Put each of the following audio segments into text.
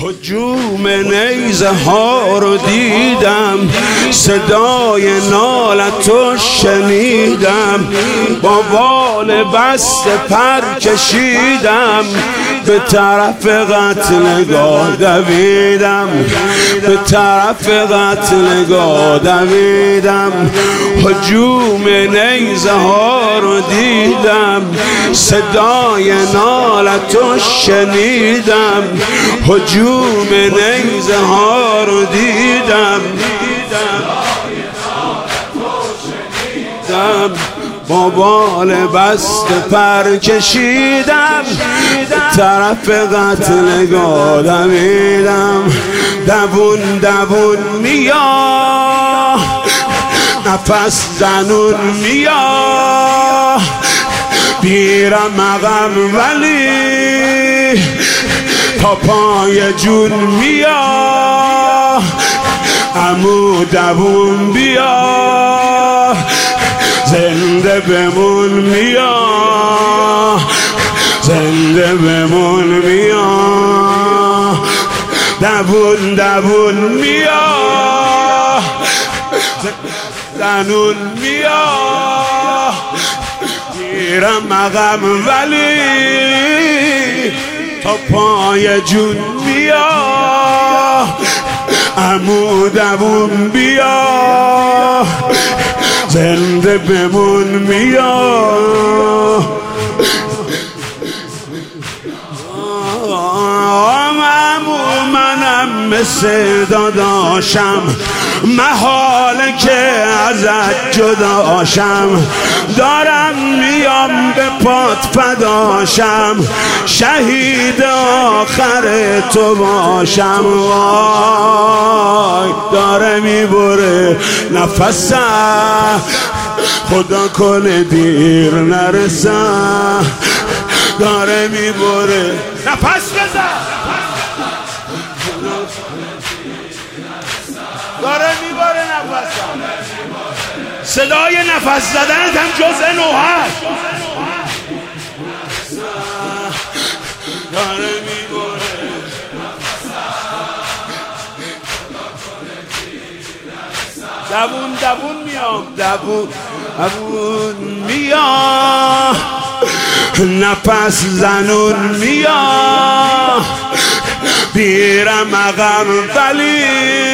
هجوم نیزه ها رو دیدم، صدای نالتو شنیدم، با بال بست پر کشیدم، به طرف قتلگاه دویدم، به طرف قتلگاه دویدم. هجوم نیزه ها رو دیدم، صدای نالتو شنیدم، هجوم نیزه ها رو دیدم، با بال بست پر کشیدم، طرف قتلگاه دویدم. دوون دوون میاد، نفس زنون میاد، بیرم مقام ولی تا پای جون میاد. عمو دوون بیا، زنده بمون میاد، زنده بمون میاد. دوون دوون میاد، زنون میاد، گیرم مقام ولی تا پای جون میاد. عمو دوون بیا، زنده بمون میاد. عمو منم مثل داداشم، محاله که ازت جداشم، دارم میام به پات فداشم، شهید آخر تو باشم. وای داره میبره نفسم، خدا کنه دیر نرسم، داره میبره نفس بزن، داره میبره نفسم. صدای نفس زدنت هم جزء نوحه، داره میبره. دوون دوون میام، دوون دوون میام، نفس زنون میام، بیرم مقام ولی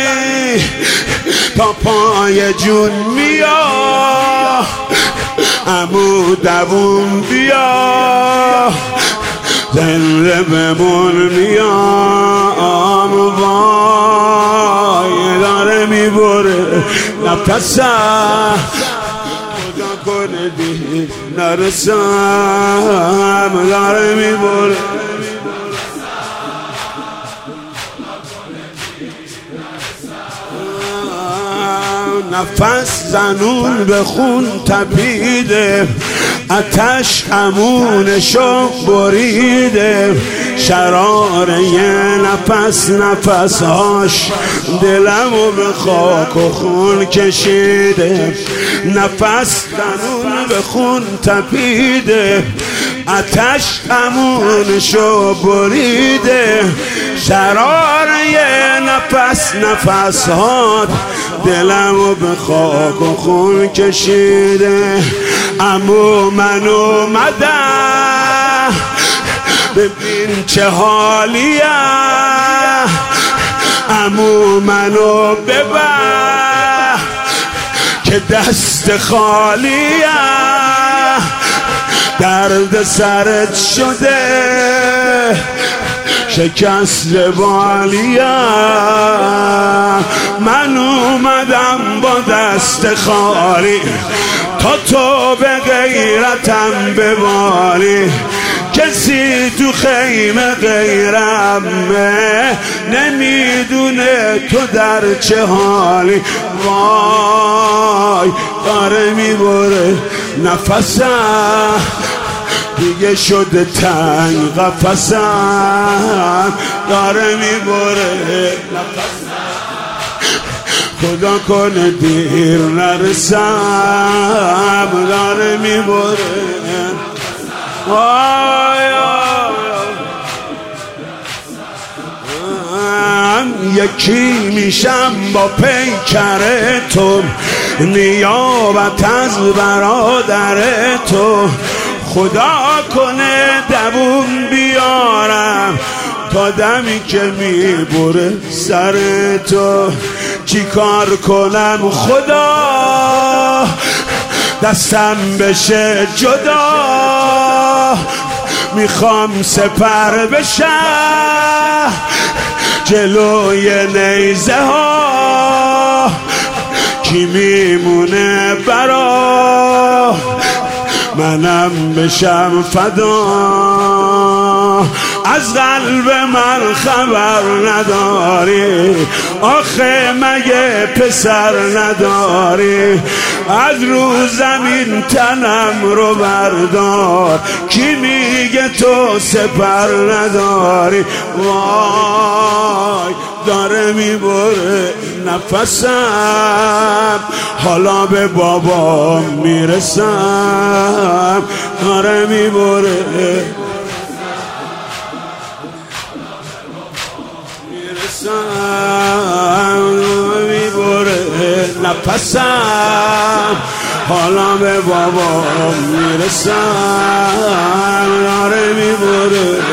تا پای جون میاد. عمو دوون بیا، زنده بمون میام. وای داره میبره نفسم، خدا کنه دیر نرسم، داره میبره. نفس زنون به خون تپیده، آتش امونشو بریده، شرار یه نفس نفسهاش دلمو به خاک و خون کشیده. نفس زنون به خون تپیده، آتش امونشو بریده، شرار یه نفس نفسهات دلمو به خاک و خون کشیده. عمو من اومدم ببین چه حالیه، عمو منو ببر که دست خالیه، درد سرت شده شکست بالیم. من اومدم با دست خالی تا تو به غیرتم ببالی، کسی تو خیمه غیرمه نمیدونه تو در چه حالی. وای داره میبره نفسم، دیگه شده تنگ قفسم، داره میبره نفسم، خدا کنه دیر نرسم، داره میبره. یکی میشم با پیکر تو، نیابت از برادر تو. خدا کنه دووم بیارم تا دمی که میبره سر تو. چی کار کنم خدا دستم بشه جدا، میخوام سپر بشم جلوی نیزه ها. کی میمونه برا منم بشم فدا. از قلب من خبر نداری آخه مگه پسر نداری؟ از رو زمین تنم رو بردار، کی میگه تو سپر نداری؟ وای داره میبره نفسم، حالا به بابا میرسم. داره میبره میبره نفسم، حالا به بابا میرسم. داره میبره